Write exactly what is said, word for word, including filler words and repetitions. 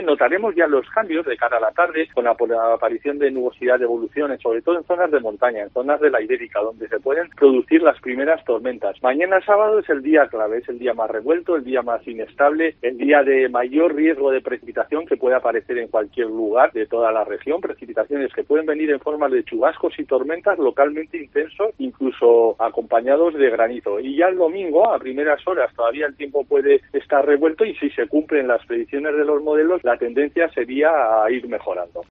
Notaremos ya los cambios de cara a la tarde con la, la aparición de nubosidad de evoluciones, sobre todo en zonas de montaña, en zonas de la Ibérica, donde se pueden producir las primeras tormentas. Mañana sábado es el día clave, es el día más revuelto, el día más inestable, el día de mayor riesgo de precipitación que puede aparecer en cualquier lugar de toda la región, precipitaciones que pueden venir en forma de chubascos y tormentas localmente intensos, incluso acompañados de granizo. Y ya el domingo, a primeras horas, todavía el tiempo puede estar revuelto y si se cumplen las predicciones de los modelos, la tendencia sería a ir mejorando.